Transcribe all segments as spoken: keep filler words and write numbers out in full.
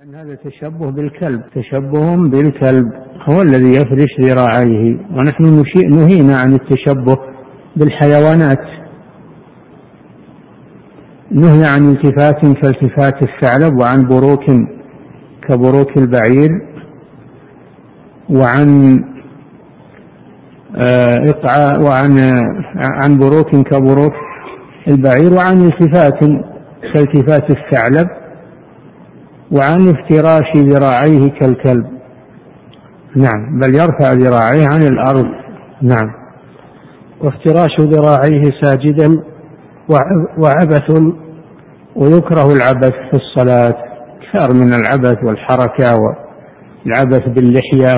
أن هذا تشبه بالكلب، تشبه بالكلب هو الذي يفرش ذراعيه، ونحن نهينا عن التشبه بالحيوانات، نهي عن التفات كالتفات الثعلب، وعن بروك كبروك البعير، وعن إقعاء وعن عن بروك كبروك البعير، وعن التفات كالتفات الثعلب، وعن افتراش ذراعيه كالكلب. نعم، بل يرفع ذراعيه عن الأرض. نعم. وافتراش ذراعيه ساجدا وعبث، ويكره العبث في الصلاة، كثر من العبث والحركة والعبث باللحية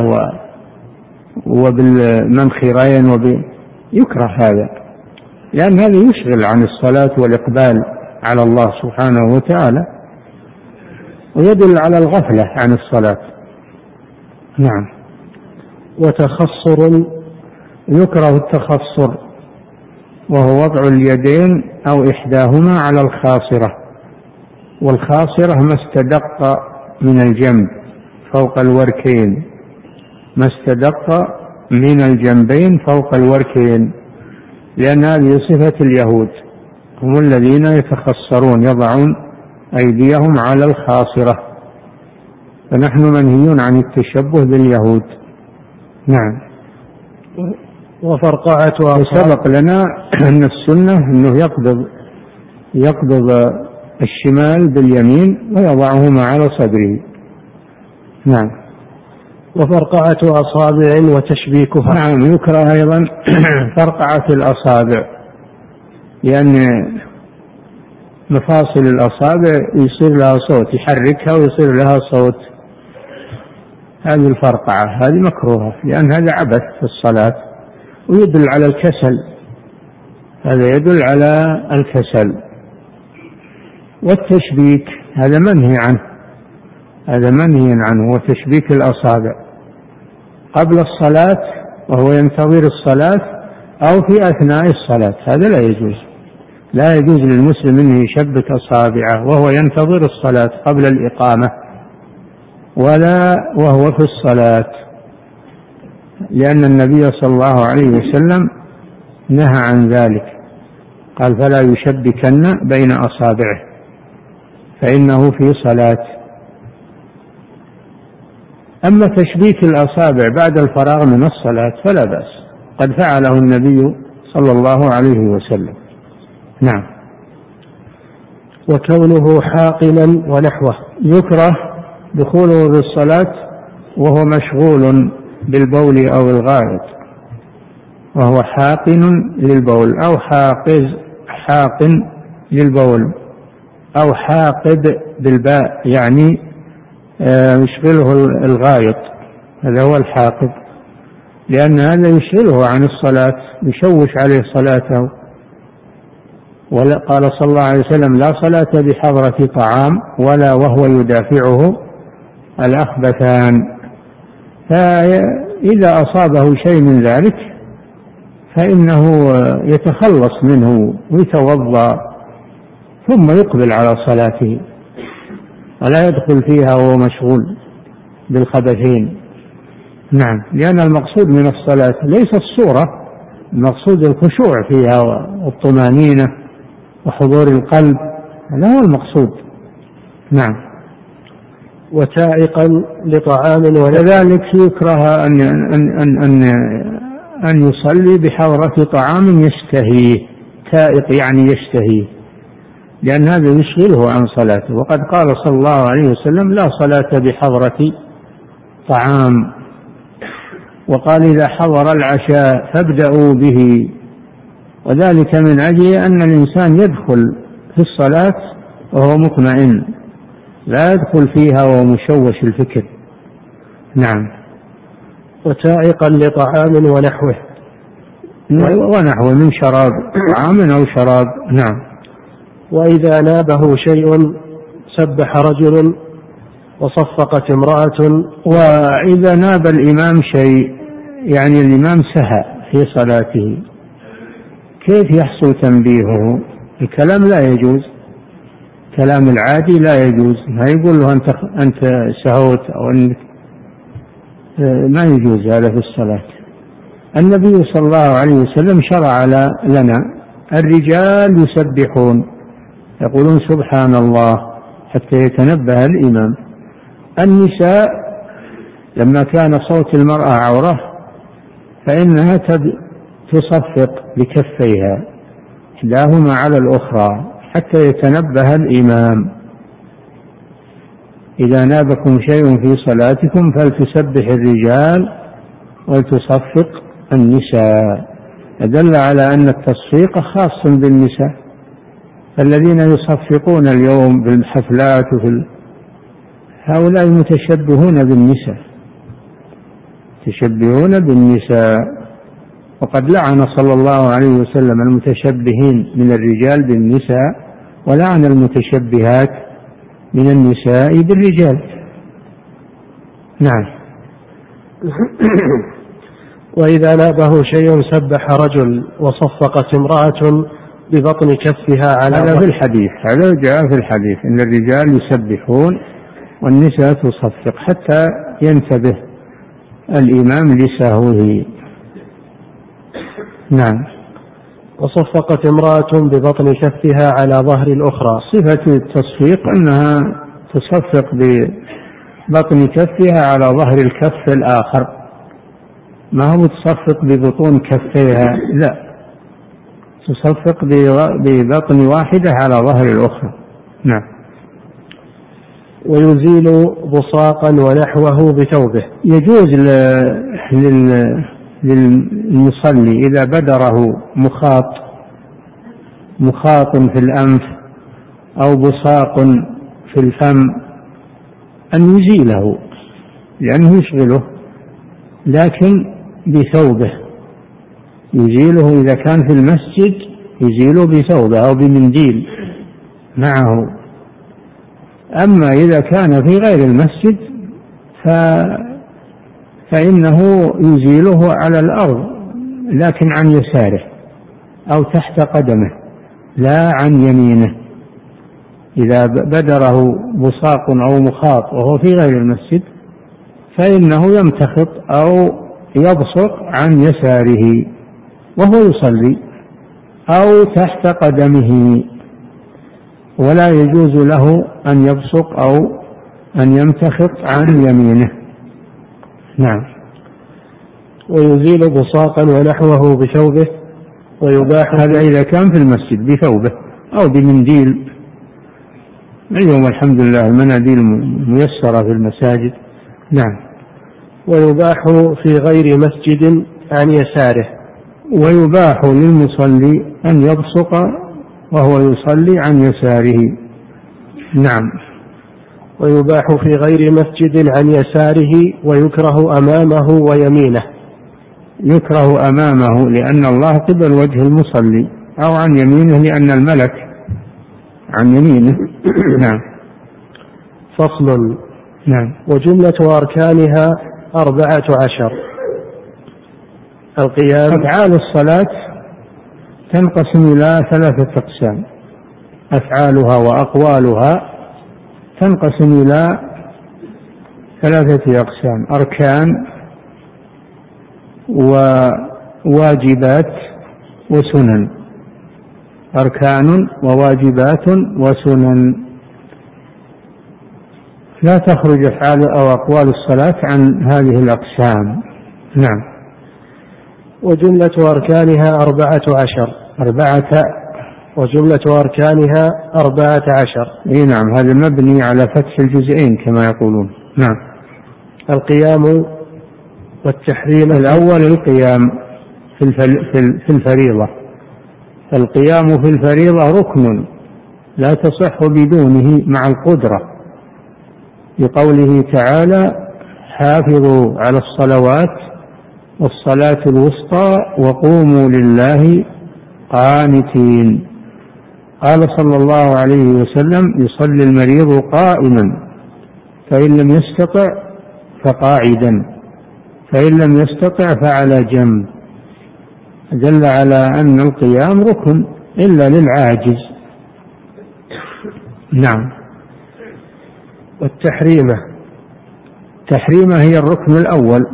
وبالمنخرين وب... يكره هذا، لأن هذا يشغل عن الصلاة والإقبال على الله سبحانه وتعالى، ويدل على الغفلة عن الصلاة. نعم. وتخصر، يكره التخصر، وهو وضع اليدين أو إحداهما على الخاصرة، والخاصرة ما استدق من الجنب فوق الوركين، ما استدق من الجنبين فوق الوركين، لأن هذه صفة اليهود، هم الذين يتخصرون، يضعون أيديهم على الخاصرة، فنحن منهيون عن التشبه باليهود. نعم. وفرقعة وسبق لنا أن السنة أنه يقبض يقبض الشمال باليمين ويضعهما على صدره. نعم. وفرقعة أصابع وتشبيكها. نعم، يكره أيضا فرقعة الأصابع، لأن مفاصل الأصابع يصير لها صوت، يحركها ويصير لها صوت، هذه الفرقعة هذه مكروهة، لأن هذا عبث في الصلاة ويدل على الكسل، هذا يدل على الكسل. والتشبيك هذا منهي عنه، هذا منهي عنه، وتشبيك الأصابع قبل الصلاة وهو ينتظر الصلاة أو في أثناء الصلاة، هذا لا يجوز، لا يجوز للمسلم أن يشبك أصابعه وهو ينتظر الصلاة قبل الإقامة ولا وهو في الصلاة، لأن النبي صلى الله عليه وسلم نهى عن ذلك، قال فلا يشبكن بين أصابعه فإنه في صلاة. أما تشبيك الأصابع بعد الفراغ من الصلاة فلا بأس، قد فعله النبي صلى الله عليه وسلم. نعم. وكونه حاقنا ونحوه، يكره دخوله بالصلاة وهو مشغول بالبول أو الغائط، وهو حاقن للبول أو حاقز حاقن للبول أو حاقد بالباء، يعني يشغله الغائط، هذا هو الحاقد، لأن هذا يشغله عن الصلاة، يشوش عليه صلاته. وقال صلى الله عليه وسلم لا صلاة بحضرة طعام ولا وهو يدافعه الأخبثان. فإذا أصابه شيء من ذلك فإنه يتخلص منه ويتوضأ ثم يقبل على صلاته، ولا يدخل فيها وهو مشغول بالخبثين. نعم، لأن المقصود من الصلاة ليس الصورة، المقصود الخشوع فيها والطمأنينة وحضور القلب، هذا هو المقصود. نعم. وتائقا لطعام، وكذلك يكره أن, أن, أن, أن, أن يصلي بحضرة طعام يشتهيه، تائق يعني يشتهيه، لأن هذا يشغله عن صلاته، وقد قال صلى الله عليه وسلم لا صلاة بحضرة طعام، وقال إذا حضر العشاء فابدأوا به، وذلك من أجل أن الإنسان يدخل في الصلاة وهو مطمئن، لا يدخل فيها وهو مشوش الفكر. نعم. وتائقا لطعام ونحوه، ونحوه من شراب، طعام أو شراب. نعم. وإذا نابه شيء سبح رجل وصفقت امرأة. وإذا ناب الإمام شيء يعني الإمام سهى في الكلام العادي لا يجوز، ما يقول له أنت أنت سهوت أو أنك ما يجوز هذا في الصلاة. النبي صلى الله عليه وسلم شرع لنا الرجال يسبحون يقولون سبحان الله حتى يتنبه الإمام. النساء لما كان صوت المرأة عورة فإنها تصفق بكفيها إحداهما على الأخرى حتى يتنبه الإمام. إذا نابكم شيء في صلاتكم فلتسبح الرجال ولتصفق النساء. دل على أن التصفيق خاص بالنساء. الذين يصفقون اليوم بالحفلات وفي ال... هؤلاء متشبهون بالنساء تشبهون بالنساء. وقد لعن صلى الله عليه وسلم المتشبهين من الرجال بالنساء ولعن المتشبهات من النساء بالرجال. نعم. وإذا نابه شيء سبح رجل وصفقت امرأة ببطن كفها على هذا في الحديث، هذا جاء في الحديث إن الرجال يسبحون والنساء تصفق حتى ينتبه الإمام لسهوه. نعم. وصفقت امرأة ببطن كفها على ظهر الأخرى. صفة التصفيق أنها تصفق ببطن كفها على ظهر الكف الآخر، ما هو تصفق ببطون كفيها، لا، تصفق ببطن واحدة على ظهر الأخرى. نعم. ويزيل بصاقا ونحوه بثوبه. يجوز للمصلي إذا بدره مخاط مخاط في الأنف أو بصاق في الفم أن يزيله لأنه يشغله، لكن بثوبه يزيله. إذا كان في المسجد يزيله بثوبه أو بمنديل معه. أما إذا كان في غير المسجد ف... فإنه يزيله على الأرض لكن عن يساره أو تحت قدمه لا عن يمينه. إذا بدره بصاق أو مخاط وهو في غير المسجد فإنه يمتخط أو يبصق عن يساره وهو يصلي أو تحت قدمه، ولا يجوز له أن يبصق أو أن يمتخط عن يمينه. نعم. ويزيل بصاقا ونحوه بثوبه ويباح. هذا إذا كان في المسجد بثوبه أو بمنديل. اليوم الحمد لله المناديل ميسرة في المساجد. نعم. ويباح في غير مسجد عن يساره. ويباح للمصلي أن يبصق وهو يصلي عن يساره. نعم. ويباح في غير مسجد عن يساره ويكره أمامه ويمينه. يكره أمامه لأن الله قبل وجه المصلي، أو عن يمينه لأن الملك عن يمينه. نعم. فصل. نعم. وجملة أركانها أربعة عشر. القيام. أفعال الصلاة تنقسم إلى ثلاثة أقسام. أفعالها وأقوالها تنقسم إلى ثلاثة أقسام: أركان وواجبات وسنن. أركان وواجبات وسنن. لا تخرج أفعال أو أقوال الصلاة عن هذه الأقسام. نعم. وجملة أركانها أربعة عشر. أربعة. وجملة أركانها أربعة عشر. إيه نعم، هذا مبني على فتح الجزئين كما يقولون. نعم. القيام والتحريم. الأول القيام في في الفريضة. القيام في الفريضة ركن لا تصح بدونه مع القدرة، لقوله تعالى: حافظوا على الصلوات والصلاة الوسطى وقوموا لله قانتين. قال صلى الله عليه وسلم: يصلي المريض قائما، فإن لم يستطع فقاعدا، فإن لم يستطع فعلى جنب. دل على أن القيام ركن إلا للعاجز. نعم. والتحريمة؟ التحريمة هي الركن الأول،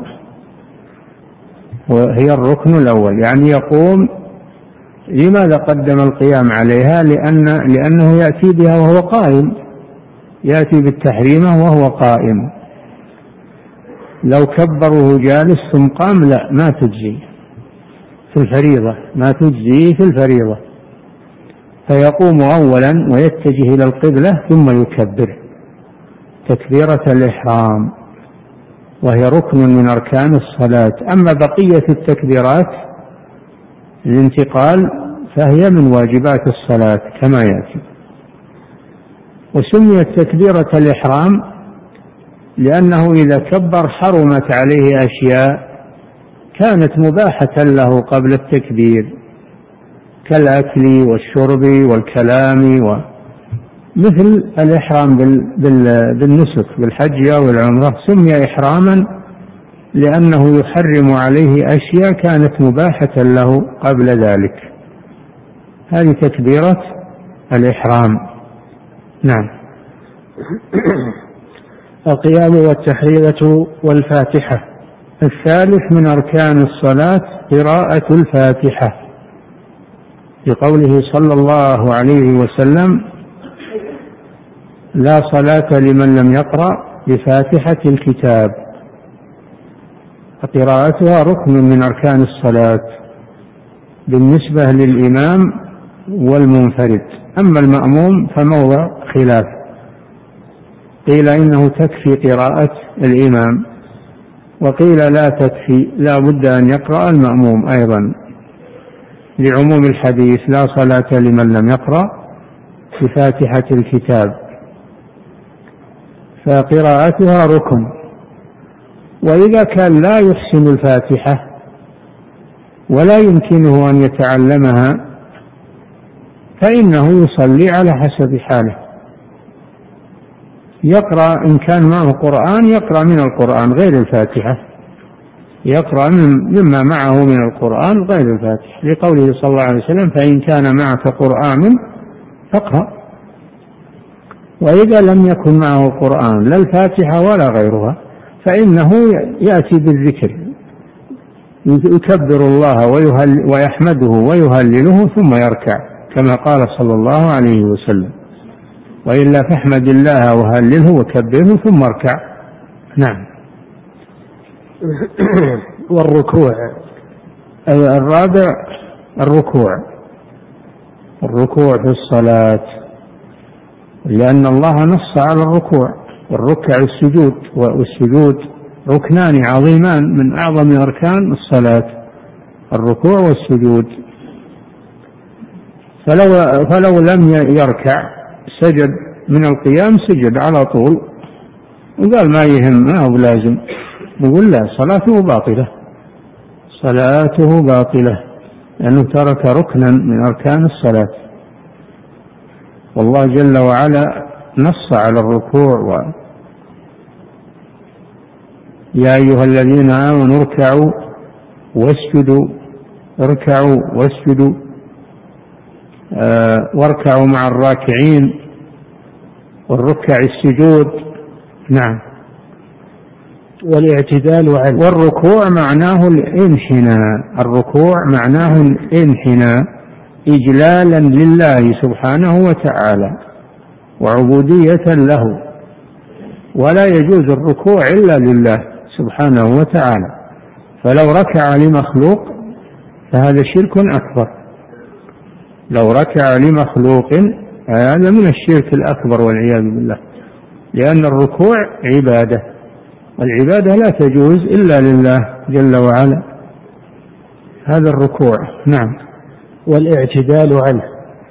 وهي الركن الأول يعني يقوم. لماذا قدم القيام عليها؟ لأن لأنه يأتي بها وهو قائم، يأتي بالتحريمة وهو قائم. لو كبره جالس ثم قام لا، ما تجزي في الفريضة، ما تجزي في الفريضة. فيقوم أولا ويتجه إلى القبلة ثم يكبر تكبيرة الإحرام، وهي ركن من أركان الصلاة. أما بقية التكبيرات الانتقال فهي من واجبات الصلاة كما يأتي. وسميت تكبيرة الإحرام لأنه إذا كبر حرمت عليه أشياء كانت مباحة له قبل التكبير، كالأكل والشرب والكلام، ومثل الإحرام بالنسك بالحج أو العمرة سمي إحراما لأنه يحرم عليه أشياء كانت مباحة له قبل ذلك. هذه تكبيرة الإحرام. نعم. القيام والتحريمة والفاتحة. الثالث من أركان الصلاة قراءة الفاتحة، لقوله صلى الله عليه وسلم: لا صلاة لمن لم يقرأ بفاتحة الكتاب. فقراءتها ركن من أركان الصلاة بالنسبة للإمام والمنفرد. أما المأموم فموضع خلاف، قيل إنه تكفي قراءة الإمام، وقيل لا تكفي، لا بد أن يقرأ المأموم أيضا لعموم الحديث: لا صلاة لمن لم يقرأ بفاتحة الكتاب. فقراءتها ركن. وإذا كان لا يحسن الفاتحة ولا يمكنه أن يتعلمها فإنه يصلي على حسب حاله، يقرأ إن كان معه قرآن يقرأ من القرآن غير الفاتحة، يقرأ مما معه من القرآن غير الفاتحة، لقوله صلى الله عليه وسلم: فإن كان معك قرآن فاقرأ. وإذا لم يكن معه قرآن لا الفاتحة ولا غيرها فإنه يأتي بالذكر، يكبر الله ويحمده ويهلله ثم يركع كما قال صلى الله عليه وسلم: وإلا فاحمد الله وهلله وكبره ثم اركع. نعم. والركوع. الرابع الركوع، الركوع في الصلاة، لأن الله نص على الركوع، والركع السجود، والسجود ركنان عظيمان من أعظم أركان الصلاة، الركوع والسجود. فلو, فلو لم يركع سجد من القيام، سجد على طول وقال ما يهم، ما هو لازم، نقول لا، صلاته باطلة، صلاته باطلة لأنه ترك ركنا من أركان الصلاة. والله جل وعلا نص على الركوع: و يا أيها الذين آمنوا اركعوا واسجدوا، اركعوا واسجدوا آه واركعوا مع الراكعين، والركع السجود. نعم. والاعتدال عنه. والركوع معناه الانحناء، الركوع معناه الانحناء إجلالا لله سبحانه وتعالى وعبودية له، ولا يجوز الركوع إلا لله سبحانه وتعالى. فلو ركع لمخلوق فهذا شرك أكبر، لو ركع لمخلوق هذا من الشرك الأكبر والعياذ بالله، لأن الركوع عبادة، والعبادة لا تجوز إلا لله جل وعلا. هذا الركوع. نعم. والاعتدال عنه.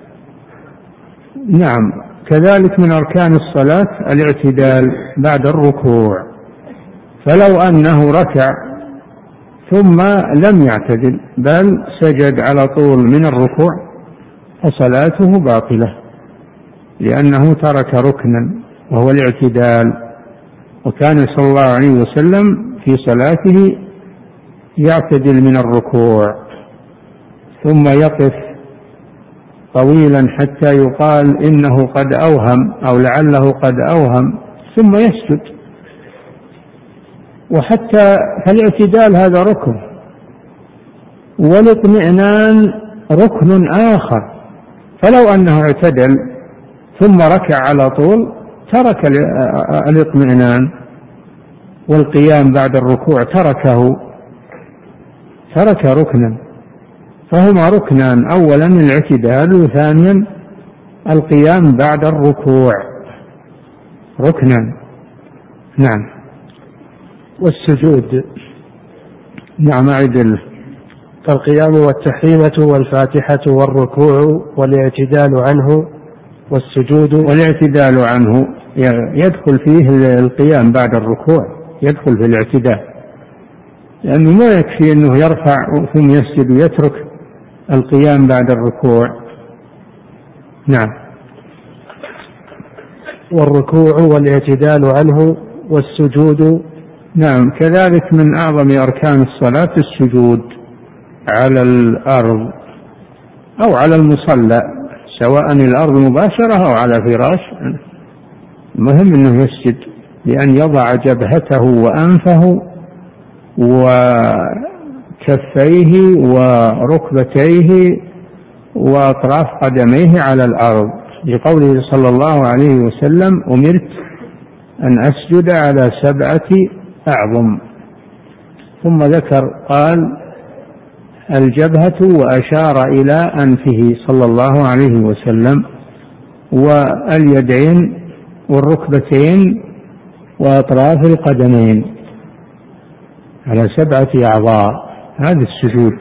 نعم، كذلك من أركان الصلاة الاعتدال بعد الركوع. فلو أنه ركع ثم لم يعتدل بل سجد على طول من الركوع فصلاته باطلة، لأنه ترك ركنا وهو الاعتدال. وكان صلى الله عليه وسلم في صلاته يعتدل من الركوع ثم يقف طويلا حتى يقال إنه قد أوهم أو لعله قد أوهم ثم يسجد. وحتى فالاعتدال هذا ركن، والاطمئنان ركن آخر، فلو أنه اعتدل ثم ركع على طول ترك الاطمئنان والقيام بعد الركوع، تركه ترك ركنا، فهما ركنان: أولا الاعتدال، وثانيا القيام بعد الركوع، ركنا. نعم. والسجود. نعم أعدل. فالقيام والتحريمة والفاتحة والركوع والاعتدال عنه والسجود. والاعتدال عنه يدخل فيه القيام بعد الركوع، يدخل في الاعتدال، لأنه ما يكفي أنه يرفع ثم يسجد ويترك القيام بعد الركوع. نعم. والركوع والاعتدال عنه والسجود. نعم كذلك من أعظم أركان الصلاة السجود على الأرض أو على المصلى، سواء الأرض مباشرة أو على فراش، المهم أنه يسجد، بأن يضع جبهته وأنفه وكفيه وركبتيه وأطراف قدميه على الأرض، لقوله صلى الله عليه وسلم: أمرت أن أسجد على سبعة أعظم. ثم ذكر قال الجبهة وأشار إلى أنفه صلى الله عليه وسلم، واليدين والركبتين وأطراف القدمين على سبعة أعضاء. هذا السجود،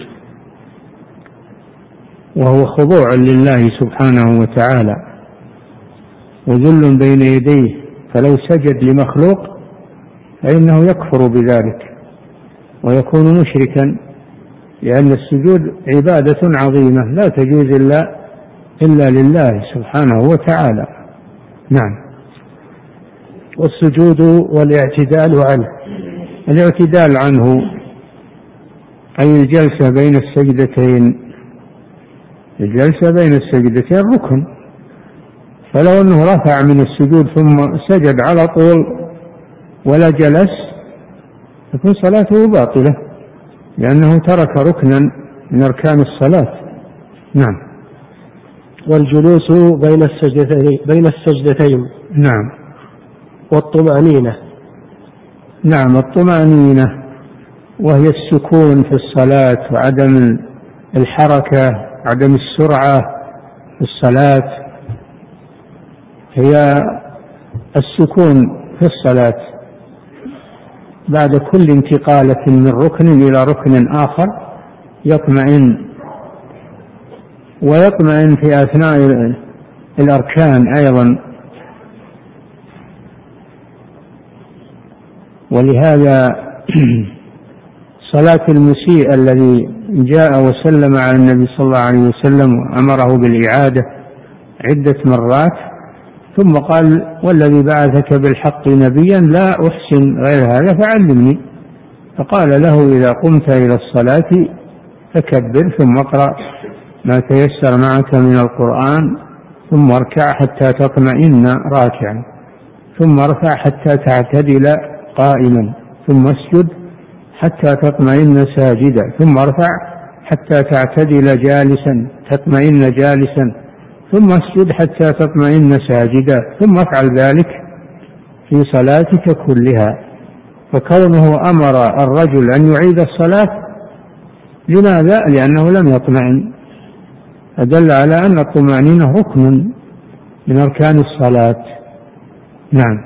وهو خضوع لله سبحانه وتعالى وذل بين يديه، فلو سجد لمخلوق فإنه يكفر بذلك ويكون مشركا، لأن السجود عبادة عظيمة لا تجوز إلا إلا لله سبحانه وتعالى. نعم. والسجود والاعتدال عنه. الاعتدال عنه أي الجلسة بين السجدتين، الجلسة بين السجدتين ركن، فلو أنه رفع من السجود ثم سجد على طول ولا جلس تكون صلاته باطلة، لأنه ترك ركنا من أركان الصلاة. نعم. والجلوس بين السجدتين بين السجدتين. نعم. والطمأنينة. نعم الطمأنينة وهي السكون في الصلاة وعدم الحركة، عدم السرعة في الصلاة، هي السكون في الصلاة بعد كل انتقالة من ركن إلى ركن آخر يطمئن، ويطمئن في أثناء الأركان أيضا. ولهذا صلاة المسيء الذي جاء وسلم على النبي صلى الله عليه وسلم وأمره بالإعادة عدة مرات، ثم قال: والذي بعثك بالحق نبيا لا أحسن غير هذا فعلمني. فقال له: إذا قمت إلى الصلاة فكبر، ثم اقرأ ما تيسر معك من القرآن، ثم اركع حتى تطمئن راكعا، ثم ارفع حتى تعتدل قائما، ثم اسجد حتى تطمئن ساجدا، ثم ارفع حتى تعتدل جالسا تطمئن جالسا، ثم اسجد حتى تطمئن ساجدا، ثم افعل ذلك في صلاتك كلها. فكونه أمر الرجل أن يعيد الصلاة، لماذا؟ لأنه لم يطمئن، فدل على أن الطمأنينة ركن من أركان الصلاة. نعم.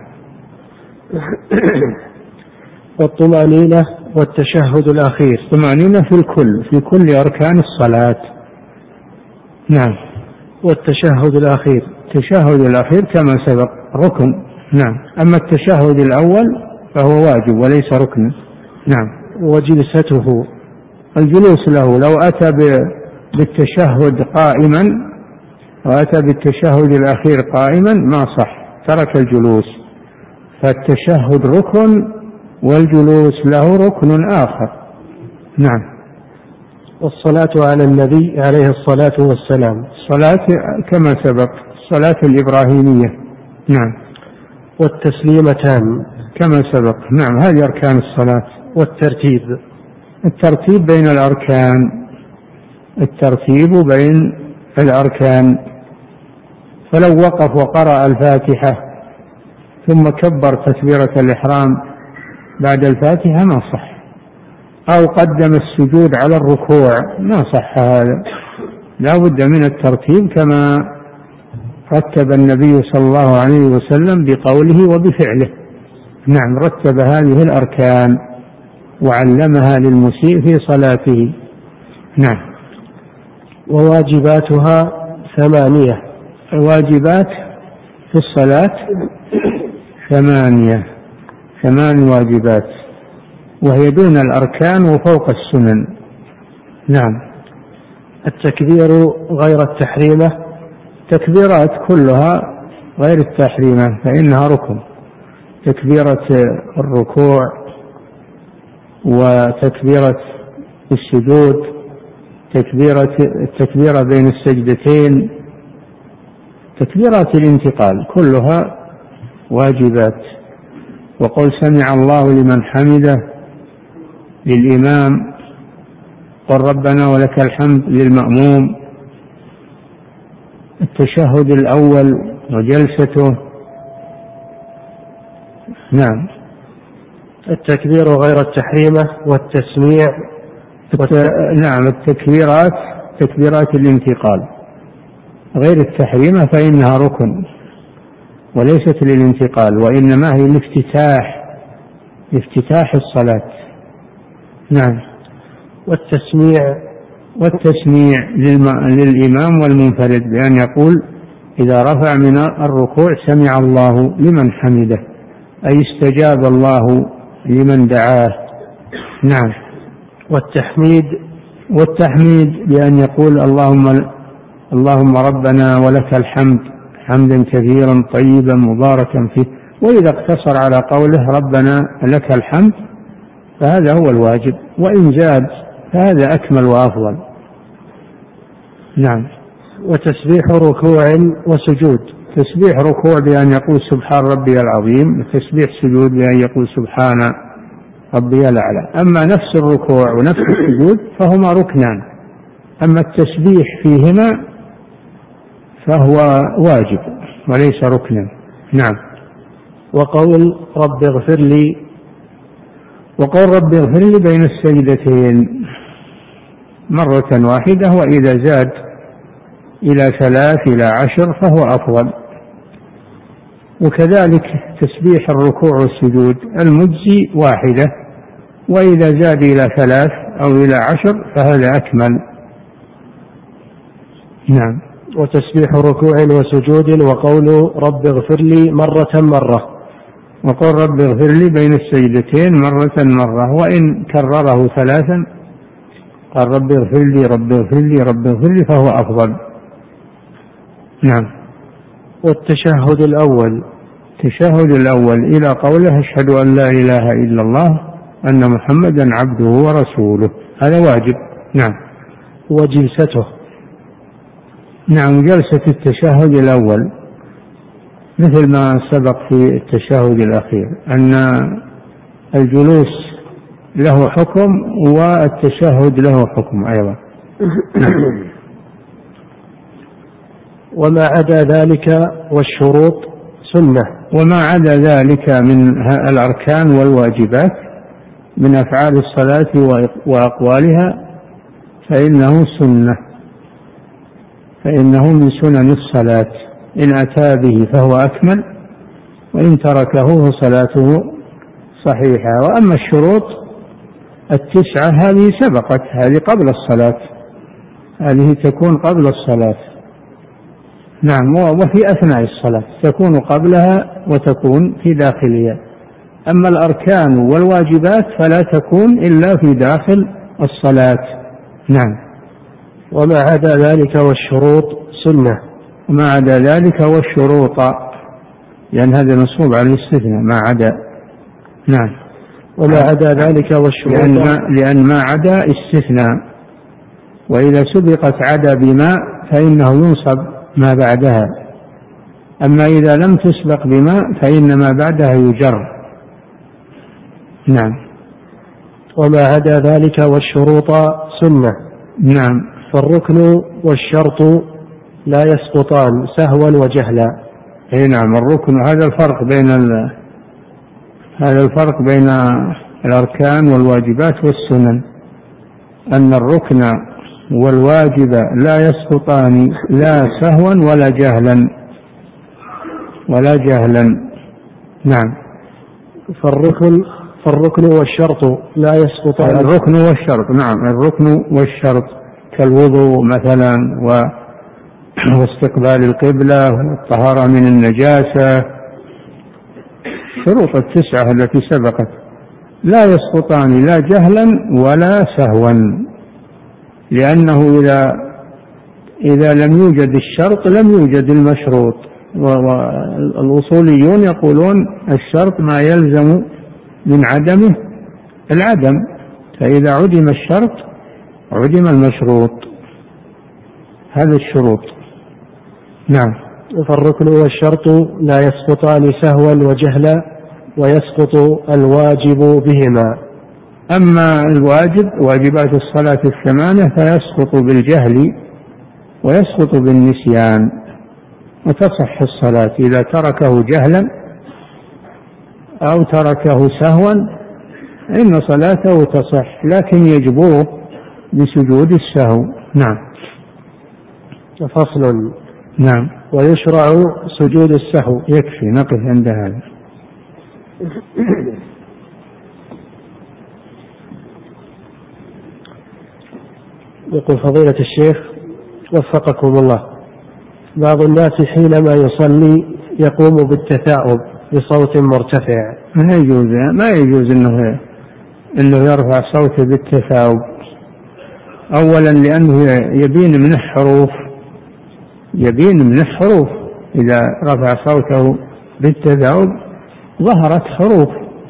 والطمأنينة والتشهد الأخير. الطمأنينة في الكل في كل أركان الصلاة. نعم. والتشهد الأخير. التشهد الأخير كما سبق ركن. نعم. أما التشهد الأول فهو واجب وليس ركن. نعم. وجلسته. الجلوس له لو أتى بالتشهد قائما وأتى بالتشهد الأخير قائما ما صح، ترك الجلوس، فالتشهد ركن والجلوس له ركن آخر. نعم. والصلاة على النبي عليه الصلاة والسلام. الصلاة كما سبق، الصلاة الإبراهيمية. نعم. والتسليمتان كما سبق. نعم، هذه أركان الصلاة. والترتيب، الترتيب بين الأركان، الترتيب بين الأركان. فلو وقف وقرأ الفاتحة ثم كبر تكبيرة الإحرام بعد الفاتحة ما صح، أو قدم السجود على الركوع ما صح هذا. لا بد من الترتيب كما رتب النبي صلى الله عليه وسلم بقوله وبفعله. نعم، رتب هذه الأركان وعلمها للمسيء في صلاته. نعم. وواجباتها ثمانية. الواجبات في الصلاة ثمانية، ثمان واجبات، وهي دون الأركان وفوق السنن. نعم. التكبير غير التحريمة، تكبيرات كلها غير التحريمة فإنها ركن. تكبيرة الركوع وتكبيرة السجود، تكبيرة التكبيرة بين السجدتين، تكبيرات الانتقال كلها واجبات. وقل سمع الله لمن حمده للإمام، قل ربنا ولك الحمد للمأموم، التشهد الأول وجلسته. نعم. التكبير غير التحريمة والتسميع. الت... نعم، التكبيرات تكبيرات الانتقال غير التحريمة فإنها ركن وليست للانتقال، وإنما هي الافتتاح، افتتاح الصلاة. نعم. والتسميع والتسميع للإمام والمنفرد بأن يقول إذا رفع من الركوع سمع الله لمن حمده، أي استجاب الله لمن دعاه. نعم. والتحميد والتحميد بأن يقول اللهم اللهم ربنا ولك الحمد حمدا كثيرا طيبا مباركا فيه. وإذا اقتصر على قوله ربنا لك الحمد فهذا هو الواجب، وإن زاد فهذا أكمل وأفضل. نعم. وتسبيح ركوع وسجود. تسبيح ركوع بأن يقول سبحان ربي العظيم، وتسبيح سجود بأن يقول سبحان ربي الأعلى. أما نفس الركوع ونفس السجود فهما ركنان، أما التسبيح فيهما فهو واجب وليس ركنا. نعم. وقول رب اغفر لي. وقول رب اغفر لي بين السجدتين مرة واحدة، وإذا زاد إلى ثلاث إلى عشر فهو أفضل. وكذلك تسبيح الركوع والسجود المجزي واحدة، وإذا زاد إلى ثلاث أو إلى عشر فهذا أكمل. نعم. وتسبيح ركوع وسجود وقول رب اغفر لي مرة مرة. وقول رب اغفر لي بين السجدتين مرة مرة، وإن كرره ثلاثا قال رب اغفر لي رب اغفر لي رب اغفر لي فهو أفضل. نعم. والتشهد الأول. التشهد الأول إلى قوله أشهد أن لا إله إلا الله أن محمدا عبده ورسوله، هذا واجب. نعم. وجلسته. نعم، جلسة التشهد الأول مثل ما سبق في التشهد الأخير أن الجلوس له حكم والتشهد له حكم أيضا. وما عدا ذلك والشروط سنة. وما عدا ذلك من الأركان والواجبات من أفعال الصلاة وأقوالها فإنه سنة، فإنه من سنن الصلاة، إن أتى به فهو أكمل، وإن تركه فصلاته صحيحة. وأما الشروط التسعة هذه سبقت، هذه قبل الصلاة، هذه تكون قبل الصلاة. نعم. وفي أثناء الصلاة تكون قبلها وتكون في داخلها. أما الأركان والواجبات فلا تكون إلا في داخل الصلاة. نعم. وما عدا ذلك والشروط سنة. وما عدا ذلك والشروط، لأن هذا منصوب على الاستثناء ما عدا. نعم. وما عدا ذلك والشروط لأن ما, لأن ما عدا استثناء، وإذا سبقت عدا بماء فإنه ينصب ما بعدها، أما إذا لم تسبق بماء فإن ما بعدها يجر. نعم. وما عدا ذلك والشروط سنة. نعم. فالركن والشرط لا يسقطان سهوا وجهلا. اي نعم. الركن هذا الفرق بين ال... هذا الفرق بين الأركان والواجبات والسنن، أن الركن والواجب لا يسقطان لا سهوا ولا جهلا ولا جهلا. نعم. فالركن فالركن والشرط لا يسقطان. الركن والشرط. نعم. الركن والشرط كالوضوء مثلا و... واستقبال القبلة والطهارة من النجاسة، شروط التسعة التي سبقت لا يسقطان لا جهلا ولا سهوا، لأنه إذا إذا لم يوجد الشرط لم يوجد المشروط. والأصوليون يقولون الشرط ما يلزم من عدمه العدم، فإذا عدم الشرط عدم المشروط. هذا الشروط. نعم. فالركن والشرط لا يسقطان سهوا وجهلا ويسقط الواجب بهما. أما الواجب واجبات الصلاة الثمانية فيسقط بالجهل ويسقط بالنسيان وتصح الصلاة إذا تركه جهلا أو تركه سهوا، إن صلاته تصح، لكن يجبره بسجود السهو. نعم. فصل. نعم. ويشرع سجود السهو. يكفي نقف عند هذا. يقول فضيلة الشيخ وفقكم الله، بعض الناس حينما يصلي يقوم بالتثاؤب بصوت مرتفع. ما يجوز ما يجوز انه انه يرفع صوته بالتثاؤب. اولا لانه يبين من الحروف يبين من الحروف اذا رفع صوته بالتثاؤب ظهرت حروف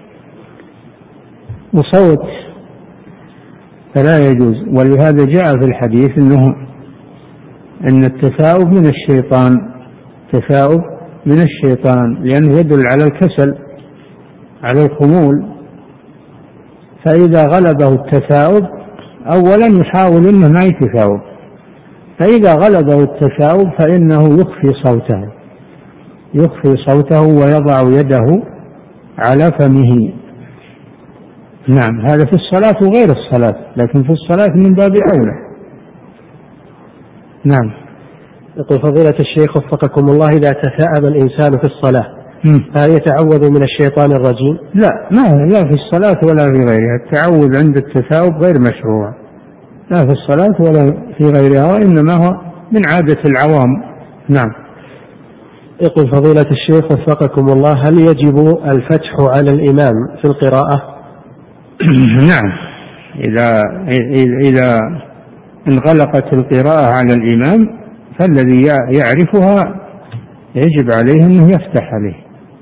وصوت، فلا يجوز. ولهذا جاء في الحديث انه ان التثاؤب من الشيطان، تثاؤب من الشيطان، لأنه يدل على الكسل على الخمول. فإذا غلبه التثاؤب أولا يحاول إنه ما يتثاؤب، فإذا غلبه التثاؤب فإنه يخفي صوته يخفي صوته ويضع يده على فمه. نعم. هذا في الصلاة وغير الصلاة، لكن في الصلاة من باب أولى. نعم. يقول فضيلة الشيخ وفقكم الله، إذا تثاءب الإنسان في الصلاة هل يتعوذ من الشيطان الرجيم؟ لا، ما لا في الصلاة ولا في غيرها. التعوذ عند التثاؤب غير مشروع، لا في الصلاة ولا في غيرها، وإنما هو من عادة العوام. نعم. يقول فضيلة الشيخ وفقكم الله، هل يجب الفتح على الإمام في القراءة؟ نعم. إذا إذا انغلقت القراءة على الإمام فالذي يعرفها يجب عليه أنه يفتح عليه.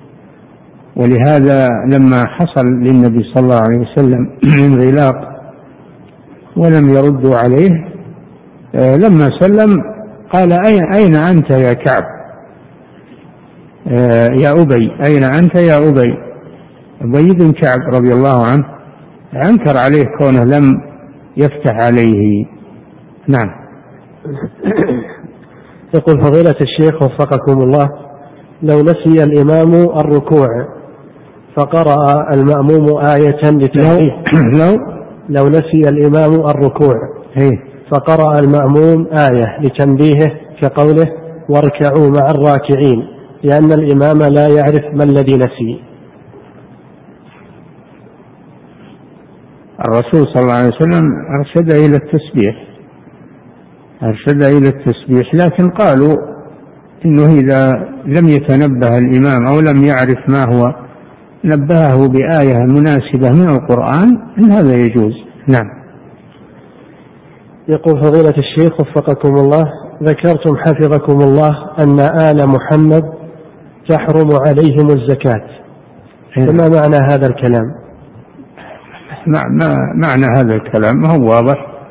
ولهذا لما حصل للنبي صلى الله عليه وسلم انغلاق ولم يردوا عليه، لما سلم قال أين أنت يا كعب يا أبي أين أنت يا أبي أبي بن كعب رضي الله عنه أنكر عليه كونه لم يفتح عليه. نعم. يقول فضيلة الشيخ وفقكم الله، لو نسي الإمام الركوع فقرأ المأموم آية لتنبيه لو لو نسي الإمام الركوع فقرأ المأموم آية لتنبيهه كقوله واركعوا مع الراكعين، لأن الإمام لا يعرف ما الذي نسي. الرسول صلى الله عليه وسلم أرشد إلى التسبيح أرشد إلى التسبيح لكن قالوا إنه إذا لم يتنبه الإمام أو لم يعرف ما هو نبهه بآية مناسبة من القرآن إن هذا يجوز. نعم. يقول فضيلة الشيخ وفقكم الله، ذكرتم حفظكم الله أن آل محمد تحرم عليهم الزكاة، فما معنى هذا الكلام؟ ما معنى هذا الكلام ما هو واضح،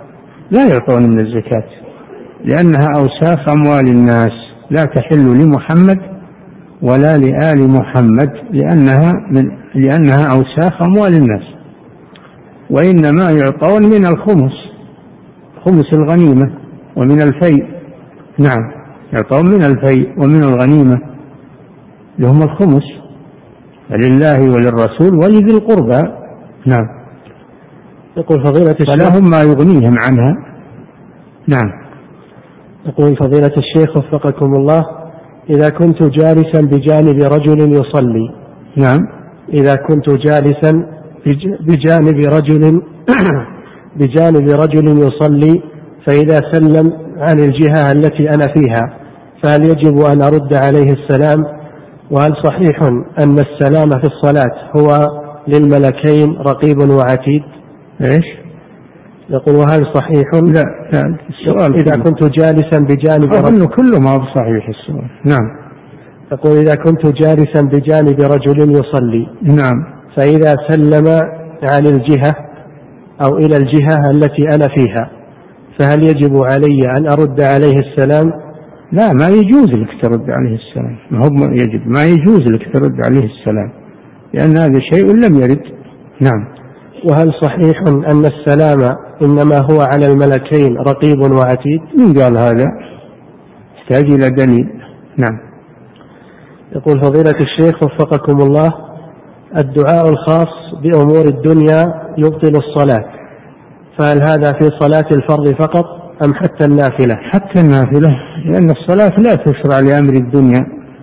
لا يعطون من الزكاة، لأنها أوساخ أموال الناس لا تحل لمحمد ولا لآل محمد، لأنها من لأنها أوساخ أموال الناس، وإنما يعطون من الخمس، خمس الغنيمة ومن الفيء. نعم، يعطون من الفيء ومن الغنيمة لهم الخمس، فلله وللرسول ولذي القربى. نعم. يقول فضيلة الشيخ فلهم ما يغنيهم عنها. نعم. يقول فضيلة الشيخ وفقكم الله: إذا كنت جالسا بجانب رجل يصلي. نعم. إذا كنت جالسا بجانب رجل بجانب رجل يصلي، فإذا سلم عن الجهة التي أنا فيها، فهل يجب أن أرد عليه السلام؟ وهل صحيح أن السلام في الصلاة هو للملكين رقيب وعتيد؟ إيش؟ يقول: وهل صحيح؟ لا, لا السؤال إذا كله. كنت جالسا بجانب رجل كله ما هو صحيح السؤال. نعم. يقول: إذا كنت جالسا بجانب رجل يصلي. نعم. فإذا سلم عن الجهة أو إلى الجهة التي أنا فيها، فهل يجب علي أن أرد عليه السلام؟ لا، ما يجوز لك ترد عليه السلام، ما هو يجب، ما يجوز لك ترد عليه السلام، لأن هذا شيء لم يرد. نعم. وهل صحيح أن السلام إنما هو على الملكين رقيب وعتيد؟ من قال هذا؟ يحتاج إلى دليل. نعم. يقول فضيلة الشيخ وفقكم الله: الدعاء الخاص بأمور الدنيا يبطل الصلاة، فهل هذا في صلاة الفرض فقط أم حتى النافلة؟ حتى النافلة، لأن الصلاة لا تشرع لأمر الدنيا،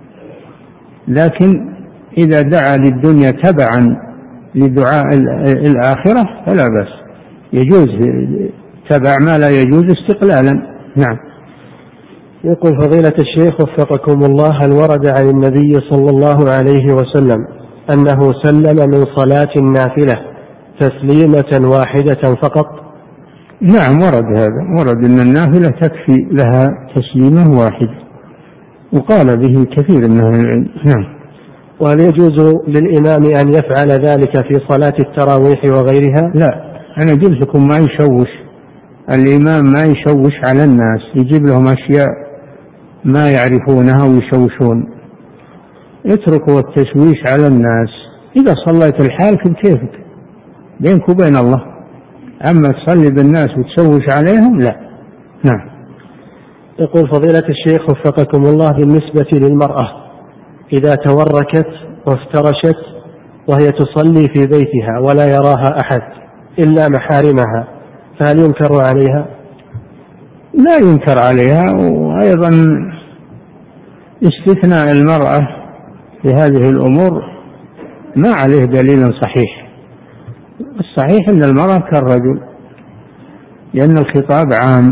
لكن إذا دعا للدنيا تبعا لدعاء الآخرة فلا بأس، يجوز تبع ما لا يجوز استقلالا. نعم. يقول فضيلة الشيخ وفقكم الله: هل ورد عن النبي صلى الله عليه وسلم أنه سلم من صلاة النافلة تسليمة واحدة فقط؟ نعم، ورد هذا، ورد أن النافلة تكفي لها تسليمة واحدة، وقال به كثير من أهل العلم. نعم. وهل يجوز للإمام أن يفعل ذلك في صلاة التراويح وغيرها؟ لا، أنا قلت لكم ما يشوش الإمام، ما يشوش على الناس، يجيب لهم أشياء ما يعرفونها ويشوشون، اتركوا التشويش على الناس. إذا صليت الحالك بكيفك بينك وبين الله، أما تصلي بالناس وتشوش عليهم لا. نعم. يقول فضيلة الشيخ وفقكم الله: بالنسبة للمرأة إذا توركت وافترشت وهي تصلي في بيتها ولا يراها أحد إلا محارمها، فهل ينكر عليها؟ لا ينكر عليها. وأيضا استثناء المرأة في هذه الأمور ما عليه دليل صحيح. الصحيح أن المرأة كالرجل، لأن الخطاب عام،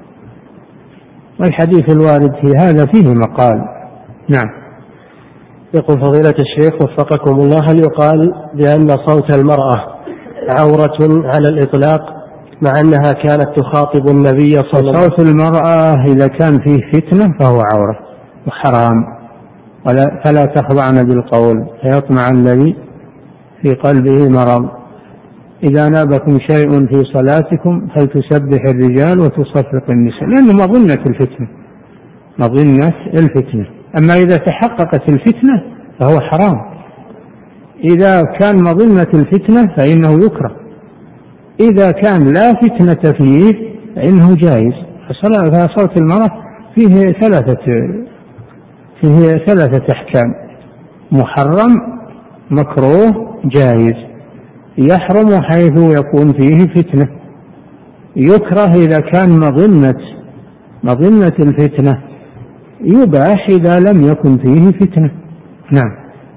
والحديث الوارد في هذا فيه مقال. نعم. يقول فضيلة الشيخ وفقكم الله: هل يقال بأن صوت المرأة عورة على الإطلاق مع أنها كانت تخاطب النبي صلى الله عليه وسلم؟ صوت المرأة إذا كان فيه فتنة فهو عورة وحرام، ولا فلا تخضعن بالقول فيطمع الذي في قلبه مرض. إذا نابكم شيء في صلاتكم فلتسبح الرجال وتصفق النساء، لأنه مظنة الفتنة، مظنة الفتنة. أما إذا تحققت الفتنة فهو حرام. إذا كان مظنة الفتنة فإنه يكره، إذا كان لا فتنة فيه فإنه جائز. فصوت المرأة فيه ثلاثة فيه ثلاثة أحكام: محرم، مكروه، جائز. يحرم حيث يكون فيه فتنة، يكره إذا كان مظنة مظنة الفتنة، يباح إذا لم يكن فيه فتنة. نعم.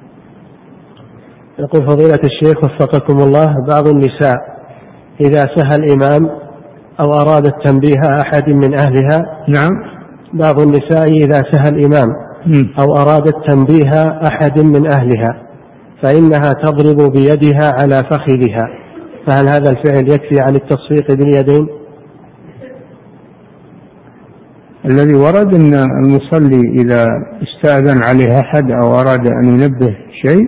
يقول فضيلة الشيخ وفقكم الله: بعض النساء إذا سهى الإمام أو أرادت تنبيه أحد من أهلها. نعم. بعض النساء إذا سهى الإمام أو أرادت تنبيه أحد من أهلها فإنها تضرب بيدها على فخذها، فهل هذا الفعل يكفي عن التصفيق باليدين؟ الذي ورد أن المصلي إذا استأذن عليه أحد أو أراد أن ينبه شيء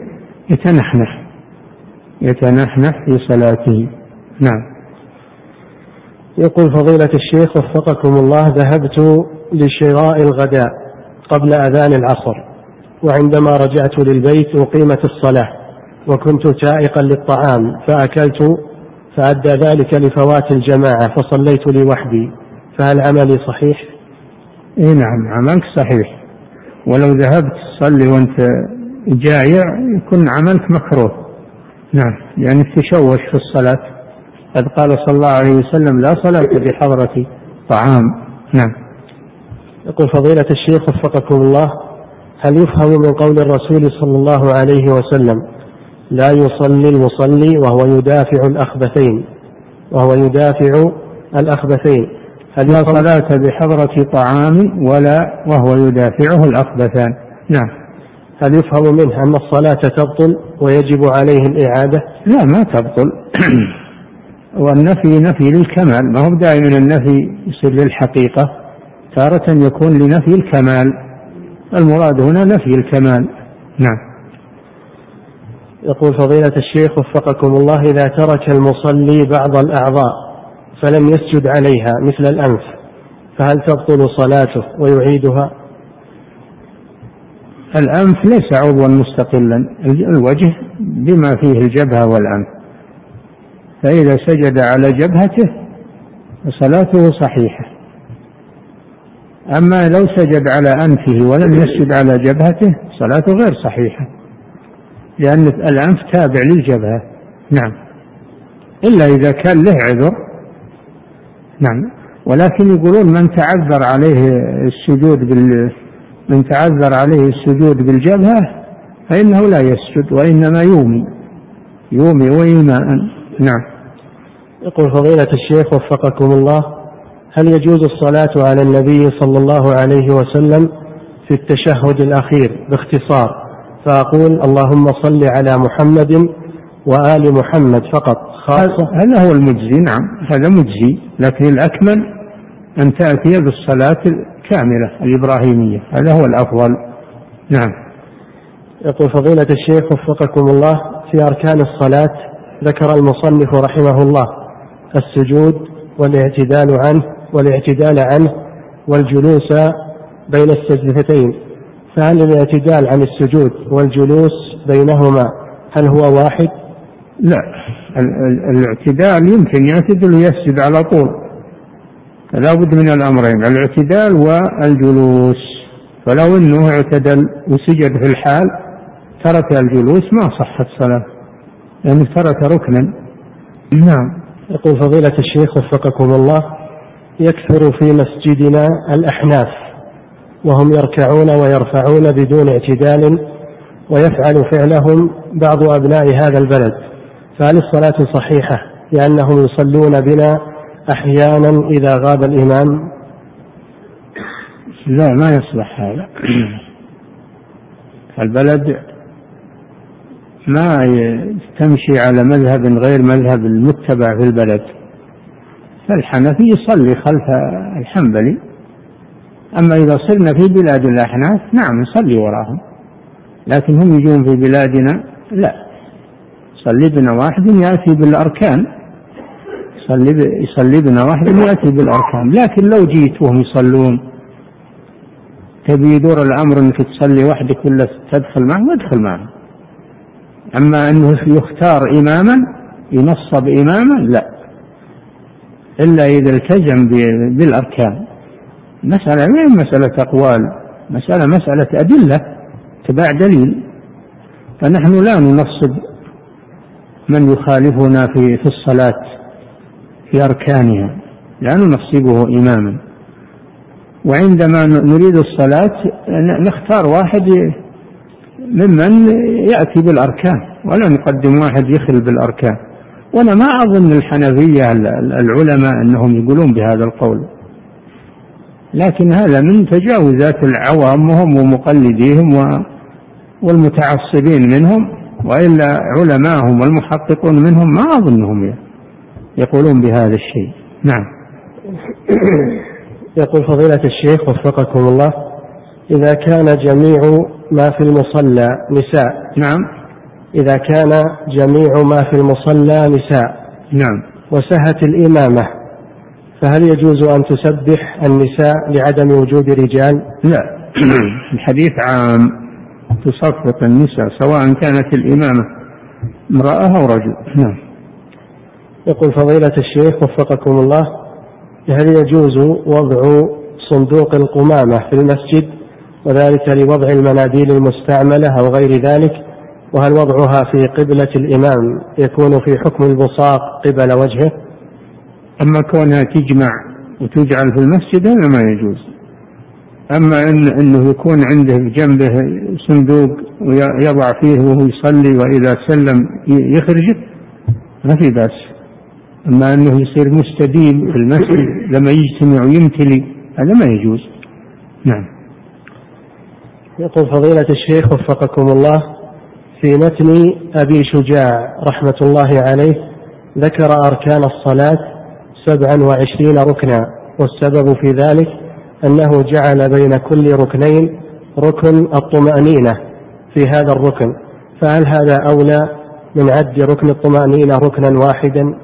يتنحنح يتنحنح في صلاته. نعم. يقول فضيلة الشيخ وفقكم الله، ذهبت لشراء الغداء قبل أذان العصر، وعندما رجعت للبيت أقيمت الصلاة وكنت سائقا للطعام فأكلت، فأدى ذلك لفوات الجماعة فصليت لوحدي، فهل عملي صحيح؟ إيه نعم، عملك صحيح، ولو ذهبت تصلي وأنت جائع يكون عملك مكروه. نعم، يعني تشوش في الصلاة، قد قال صلى الله عليه وسلم لا صلاة بحضرة طعام. نعم. يقول فضيلة الشيخ وفقكم الله، هل يفهم من قول الرسول صلى الله عليه وسلم لا يصلي المصلي وهو يدافع الأخبثين وهو يدافع الأخبثين هل لا صلاة بحضرة طعام ولا وهو يدافعه الأخبثان؟ نعم. هل يفهم منه أن الصلاة تبطل ويجب عليه الإعادة؟ لا، ما تبطل. والنفي نفي للكمال، ما هو دائما النفي يصير للحقيقة، تارة يكون لنفي الكمال، المراد هنا نفي الكمال. نعم. يقول فضيلة الشيخ وفقكم الله، إذا ترك المصلي بعض الأعضاء فلم يسجد عليها مثل الأنف فهل تبطل صلاته ويعيدها؟ الأنف ليس عضوا مستقلا، الوجه بما فيه الجبهة والأنف، فإذا سجد على جبهته فصلاته صحيحة. أما لو سجد على أنفه ولم يسجد على جبهته صلاته غير صحيحة، لأن الأنف تابع للجبهة. نعم، إلا إذا كان له عذر. نعم. ولكن يقولون من تعذر عليه السجود بال من تعذر عليه السجود بالجبهة فإنه لا يسجد، وإنما يومي يومي وإيماء. نعم. يقول فضيلة الشيخ وفقكم الله، هل يجوز الصلاة على النبي صلى الله عليه وسلم في التشهد الأخير باختصار، فأقول اللهم صل على محمد وآل محمد فقط خاصة؟ هذا هو المجزي. نعم، هذا مجزي، لكن الأكمل أن تأتي بالصلاة الكاملة الإبراهيمية، هذا هو الأفضل. نعم. يقول فضيلة الشيخ وفقكم الله، في أركان الصلاة ذكر المصنف رحمه الله السجود والاعتدال عنه والاعتدال عنه والجلوس بين السجدتين، فهل الاعتدال عن السجود والجلوس بينهما هل هو واحد؟ لا، الاعتدال يمكن يعتدل ويسجد على طول، لا بد من الأمرين، الاعتدال والجلوس. فلو أنه اعتدل وسجد في الحال ترك الجلوس ما صحت صلاة، لأنه ترك ركنا. نعم. يقول فضيلة الشيخ وفقكم الله، يكثر في مسجدنا الأحناف وهم يركعون ويرفعون بدون اعتدال، ويفعل فعلهم بعض أبناء هذا البلد، فهل الصلاة صحيحة لأنهم يصلون بنا أحيانا إذا غاب الإمام؟ لا، ما يصلح هذا. البلد ما تمشي على مذهب غير مذهب المتبع في البلد، فالحنفي يصلي خلف الحنبلي، أما إذا صرنا في بلاد الأحناف نعم نصلي وراهم، لكن هم يجون في بلادنا لا، يصلي بنا واحد يأتي بالأركان، يصلي بنا واحد يأتي بالأركان. لكن لو جيت وهم يصلون تبي يدور الأمر أنك تصلي وحدك ولا تدخل معهم ادخل معهم، أما أنه يختار إماما ينصب إماما لا، إلا إذا التزم بالأركان. مسألة ما مسألة أقوال، مسألة مسألة أدلة تبع دليل، فنحن لا ننصب من يخالفنا في في الصلاة في أركانها، لا ننصبه إماما. وعندما نريد الصلاة نختار واحد ممن يأتي بالأركان، ولا نقدم واحد يخل بالأركان. وأنا ما أظن الحنفية العلماء أنهم يقولون بهذا القول، لكن هذا من تجاوزات العوام وهم ومقلديهم والمتعصبين منهم، وإلا علماءهم والمحققون منهم ما أظنهم يقولون بهذا الشيء. نعم. يقول فضيلة الشيخ وفقكم الله، إذا كان جميع ما في المصلى نساء. نعم. إذا كان جميع ما في المصلى نساء. نعم. وسهت الإمامة فهل يجوز أن تسبح النساء لعدم وجود رجال؟ لا، الحديث عام، تصفق النساء سواء كانت الإمامة امرأة أو رجل. نعم. يقول فضيلة الشيخ وفقكم الله، هل يجوز وضع صندوق القمامة في المسجد وذلك لوضع المناديل المستعملة أو غير ذلك؟ وهل وضعها في قبلة الإمام يكون في حكم البصاق قبل وجهه؟ أما كونها تجمع وتجعل في المسجد هذا ما يجوز. أما إن إنه يكون عنده بجنبه صندوق ويضع فيه وهو يصلي وإذا سلم يخرجه ما في بأس. أما أنه يصير مستديم في المسجد لما يجتمع ويمتلي هذا ما يجوز. نعم. يقول فضيلة الشيخ وفقكم الله، في متن أبي شجاع رحمة الله عليه ذكر أركان الصلاة سبعا وعشرين ركنا، والسبب في ذلك أنه جعل بين كل ركنين ركن الطمأنينة في هذا الركن، فهل هذا أولى من عد ركن الطمأنينة ركنا واحدا؟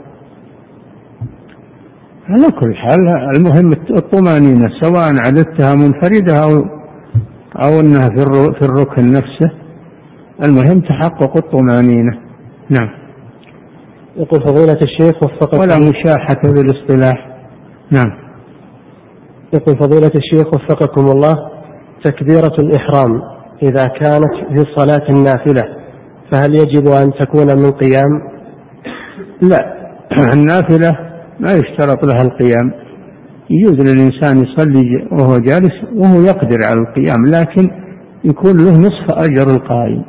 على كل حال المهم الطمأنينة سواء عددتها منفردة أو أو أنها في الركن نفسه، المهم تحقق الطمأنينة. نعم. يقول فضيلة الشيخ وفقكم ولا مشاحة بالاصطلاح. نعم. يقول فضيلة الشيخ وفقكم الله، تكبيرة الإحرام إذا كانت في صلاة النافلة فهل يجب أن تكون من قيام؟ لا، النافلة ما يشترط لها القيام، يجوز للإنسان يصلي وهو جالس وهو يقدر على القيام، لكن يكون له نصف أجر القائم،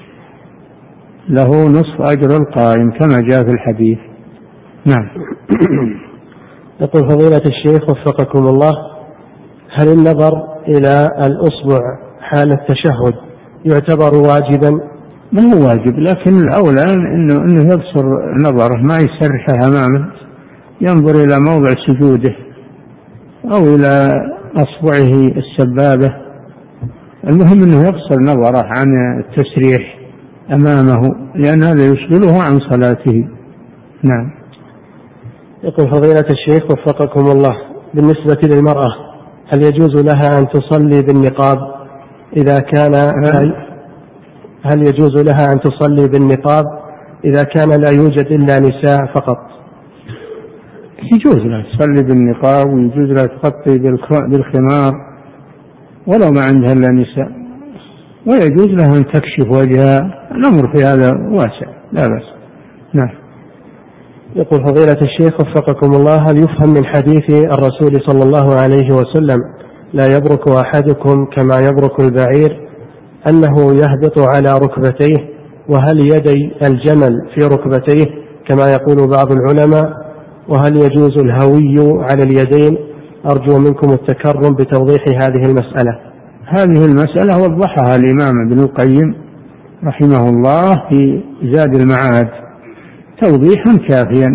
له نصف أجر القائم كما جاء في الحديث. نعم. يقول فضيلة الشيخ وفقكم الله، هل النظر إلى الأصبع حال التشهد يعتبر واجبا؟ ما هو واجب، لكن الأولى إنه, إنه يبصر نظره ما يسرحه أمامه، ينظر إلى موضع سجوده أو إلى أصبعه السبابة، المهم أنه يبصر نظره عن التسريح أمامه لأن هذا يشغله عن صلاته. نعم. يقول فضيلة الشيخ وفقكم الله، بالنسبة للمرأة هل يجوز لها أن تصلي بالنقاب إذا كان هل يجوز لها أن تصلي بالنقاب إذا كان لا يوجد إلا نساء فقط؟ يجوز لها تصلي بالنقاب ويجوز لها تغطي بالخمار ولو ما عندها إلا نساء، ويجوز لها أن تكشف وجهها، الأمر في هذا واسع لا بأس. نعم. يقول فضيلة الشيخ وفقكم الله، هل يفهم من حديث الرسول صلى الله عليه وسلم لا يبرك أحدكم كما يبرك البعير أنه يهبط على ركبتيه، وهل يدي الجمل في ركبتيه كما يقول بعض العلماء، وهل يجوز الهوي على اليدين؟ أرجو منكم التكرم بتوضيح هذه المسألة. هذه المسألة وضحها الإمام ابن القيم رحمه الله في زاد المعاد توضيحا كافيا.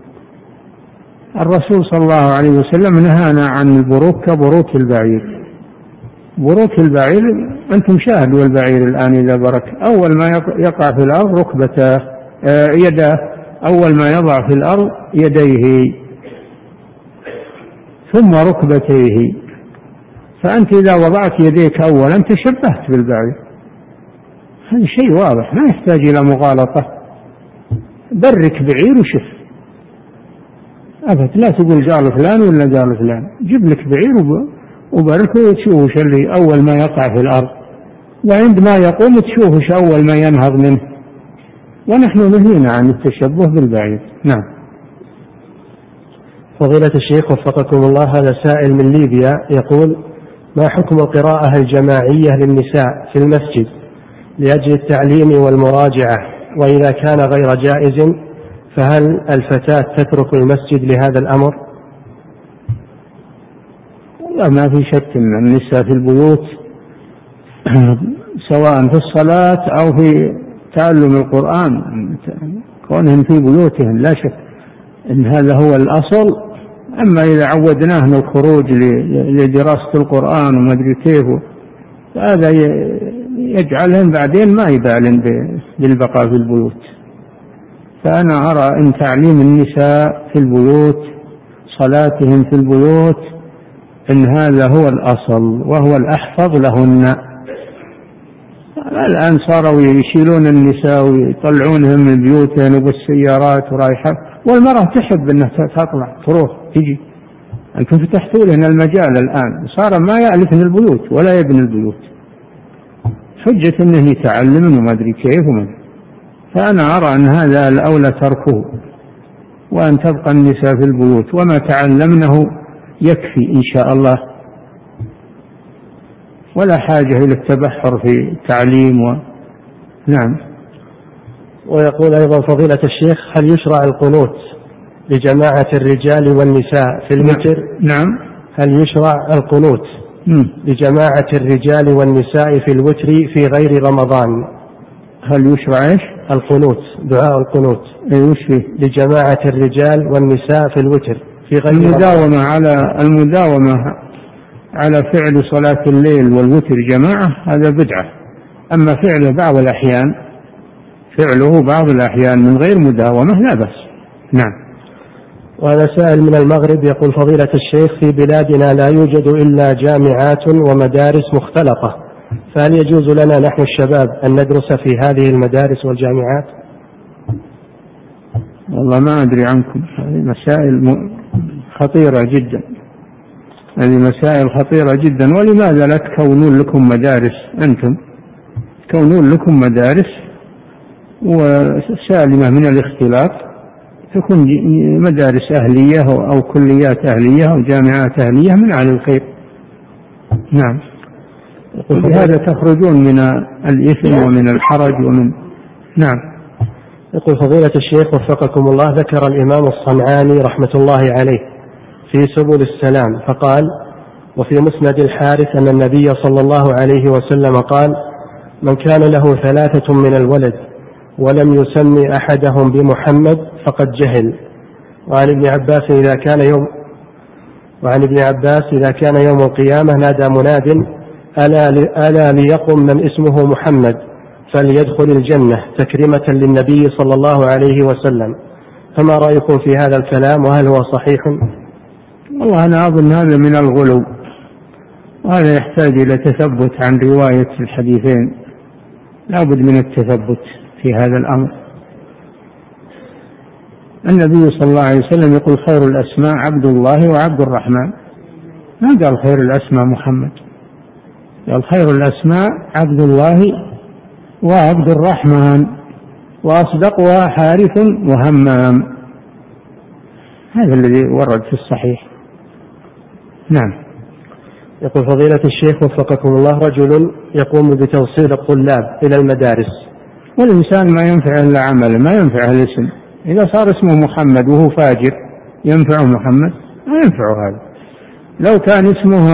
الرسول صلى الله عليه وسلم نهانا عن البروك كبروك البعير. بروك البعير أنتم شاهدوا البعير الآن إذا برك أول ما يقع في الأرض ركبته يده، أول ما يضع في الأرض يديه ثم ركبتيه، فأنت إذا وضعت يديك أولا تشبهت بالبعير، هذا شيء واضح ما يحتاج إلى مغالطة. برك بعير وشف أبد، لا تقول قال فلان ولا قال فلان، جيب لك بعير وبركه وتشوفش اللي أول ما يقع في الأرض، وعندما يقوم تشوفش أول ما ينهض منه، ونحن نهينا عن التشبه بالبعير. نعم. فضيلة الشيخ وفقكم الله، هذا سائل من ليبيا يقول: ما حكم القراءة الجماعية للنساء في المسجد لأجل التعليم والمراجعة، وإذا كان غير جائز فهل الفتاة تترك المسجد لهذا الأمر؟ لا، ما في شك أن النساء في البيوت سواء في الصلاة أو في تعلم القرآن كونهم في بيوتهم لا شك أن هذا هو الأصل. أما إذا عودناه الخروج لدراسة القرآن وما أدري كيف، هذا يجعلهم بعدين ما يبالن بالبقاء في البيوت. فأنا أرى أن تعليم النساء في البيوت صلاتهم في البيوت إن هذا هو الأصل وهو الأحفظ لهن. الآن صاروا يشيلون النساء ويطلعونهم من بيوتهم وبالسيارات ورايحة، والمرأة تحب أنها تطلع تروح تجي. أنتم فتحتوا لنا المجال الآن، صار ما يألفن البيوت ولا يبني البيوت، حجة أنه يتعلم وما أدري كيف ومن. فأنا أرى أن هذا الأولى تركه، وأن تبقى النساء في البيوت، وما تعلمنه يكفي إن شاء الله، ولا حاجة إلى التبحر في التعليم و... نعم. ويقول أيضا فضيلة الشيخ: هل يشرع القنوت لجماعة الرجال والنساء في الوتر؟ نعم. هل يشرع القنوت م. لجماعة الرجال والنساء في الوتر في غير رمضان؟ هل يشرع إيش؟ القنوت، دعاء القنوت لجماعة الرجال والنساء في الوتر في غير المداومة رمضان. على المداومة على فعل صلاة الليل والوتر جماعة هذا بدعة، أما فعله بعض الأحيان فعله بعض الأحيان من غير مداومة لا بأس. نعم. وهذا سائل من المغرب يقول: فضيلة الشيخ، في بلادنا لا يوجد إلا جامعات ومدارس مختلطة، فهل يجوز لنا نحن الشباب أن ندرس في هذه المدارس والجامعات؟ والله ما أدري عنكم، هذه مسائل خطيرة جدا، هذه مسائل خطيرة جدا. ولماذا لا تكونون لكم مدارس أنتم، تكونون لكم مدارس وسالمة من الاختلاط، تكون مدارس أهلية أو كليات أهلية أو جامعات أهلية من أهل الخير. نعم. بهذا تخرجون من الإثم ومن الحرج ومن. نعم. يقول فضيلة الشيخ وفقكم الله: ذكر الإمام الصنعاني رحمة الله عليه في سبل السلام فقال: وفي مسند الحارث أن النبي صلى الله عليه وسلم قال: من كان له ثلاثة من الولد ولم يسمي أحدهم بمحمد فقد جهل. وعن ابن عباس إذا كان يوم وعن ابن عباس إذا كان يوم القيامة نادى مناد: ألا, ألا ليقم من اسمه محمد فليدخل الجنة تكريمة للنبي صلى الله عليه وسلم. فما رأيكم في هذا الكلام، وهل هو صحيح؟ والله أنا أظن هذا من الغلو، وهذا يحتاج إلى تثبت عن رواية الحديثين، لا بد من التثبت في هذا الأمر. النبي صلى الله عليه وسلم يقول: خير الأسماء عبد الله وعبد الرحمن، ما قال خير الأسماء محمد، قال خير الأسماء عبد الله وعبد الرحمن، وأصدقها حارث وهمام. هذا الذي ورد في الصحيح. نعم. يقول فضيلة الشيخ وفقكم الله: رجل يقوم بتوصيل الطلاب إلى المدارس، والإنسان ما ينفع إلا عمله، ما ينفع الاسم. إذا صار اسمه محمد وهو فاجر ينفعه محمد؟ ما ينفعه هذا. لو كان اسمه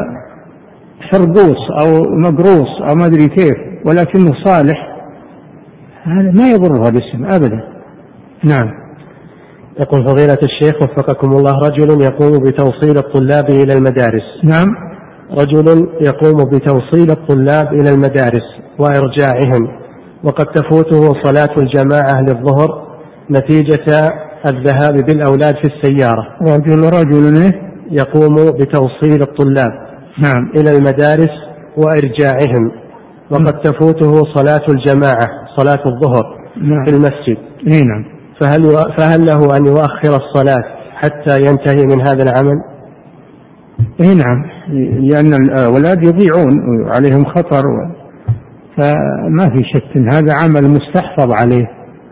حرقوس أو مقروس أو ما أدري كيف ولكنه صالح، هذا ما يضره الاسم أبدا. نعم. يقول فضيلة الشيخ وفقكم الله: رجل يقوم بتوصيل الطلاب إلى المدارس. نعم. رجل يقوم بتوصيل الطلاب إلى المدارس وإرجاعهم، وقد تفوته صلاة الجماعة للظهر نتيجة الذهاب بالأولاد في السيارة. رجل رجل يقوم بتوصيل الطلاب نعم إلى المدارس وإرجاعهم، وقد تفوته صلاة الجماعة صلاة الظهر نعم. في المسجد. نعم. فهل, فهل له أن يؤخر الصلاة حتى ينتهي من هذا العمل؟ نعم، لأن الأولاد يضيعون وعليهم خطر، فما في شك أن هذا عمل مستحفظ عليه.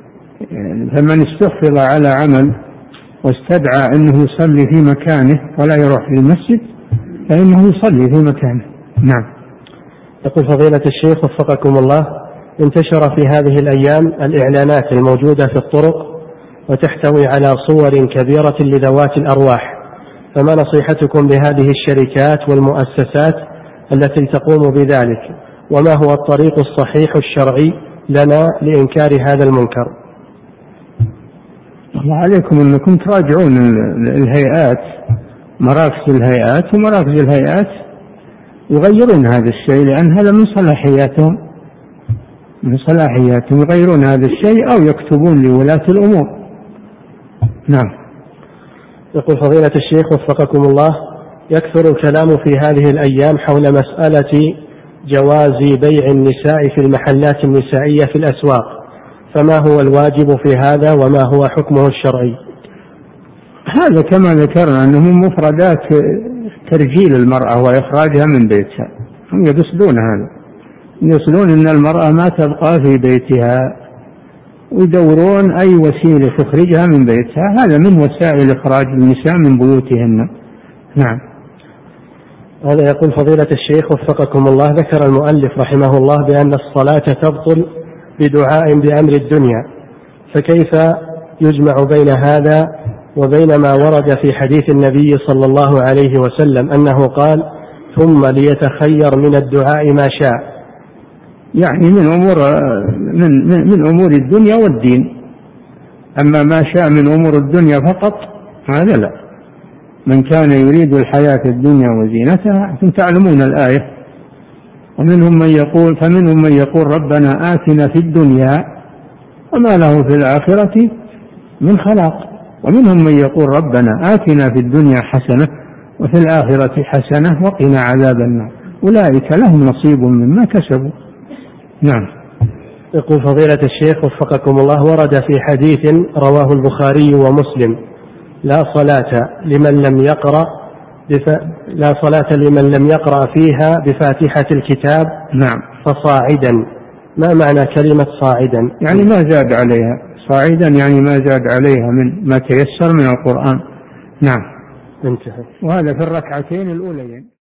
فمن استحفظ على عمل واستدعى أنه يصلي في مكانه ولا يروح في المسجد فإنه يصلي في مكانه. نعم. يقول فضيلة الشيخ وفقكم الله: انتشر في هذه الأيام الإعلانات الموجودة في الطرق وتحتوي على صور كبيرة لذوات الأرواح، فما نصيحتكم لهذه الشركات والمؤسسات التي تقوم بذلك، وما هو الطريق الصحيح الشرعي لنا لإنكار هذا المنكر؟ الله عليكم أنكم تراجعون الهيئات، مراكز الهيئات ومراكز الهيئات يغيرون هذا الشيء، لأن هذا من صلاحياتهم من صلاحياتهم يغيرون هذا الشيء أو يكتبون لولاة الأمور. نعم. يقول فضيلة الشيخ وفقكم الله، يكثر الكلام في هذه الأيام حول مسألة جواز بيع النساء في المحلات النسائية في الأسواق، فما هو الواجب في هذا وما هو حكمه الشرعي؟ هذا كما ذكرنا أنه من مفردات ترجيل المرأة وإخراجها من بيتها، هم يقصدون هذا، يقصدون أن المرأة ما تبقى في بيتها ويدورون أي وسيلة تخرجها من بيتها، هذا من وسائل إخراج النساء من بيوتهن. نعم. هذا يقول فضيلة الشيخ وفقكم الله، ذكر المؤلف رحمه الله بأن الصلاة تبطل بدعاء بأمر الدنيا، فكيف يجمع بين هذا وبين ما ورد في حديث النبي صلى الله عليه وسلم أنه قال ثم ليتخير من الدعاء ما شاء؟ يعني من أمور من, من, من أمور الدنيا والدين، أما ما شاء من أمور الدنيا فقط هذا لا. من كان يريد الحياة الدنيا وزينتها، أنتم تعلمون الآية، ومنهم من يقول فمنهم من يقول ربنا آتنا في الدنيا وما له في الآخرة من خلاق، ومنهم من يقول ربنا آتنا في الدنيا حسنة وفي الآخرة حسنة وقنا عذاب النار، أولئك لهم نصيب مما كسبوا. نعم. يقول فضيلة الشيخ وفقكم الله، ورد في حديث رواه البخاري ومسلم لا صلاة لمن لم يقرأ بف... لا صلاة لمن لم يقرأ فيها بفاتحة الكتاب. نعم. فصاعدا، ما معنى كلمة صاعدا؟ يعني ما زاد عليها، صاعدا يعني ما زاد عليها من ما تيسر من القرآن. نعم. انتهى. وهذا في الركعتين الأوليين.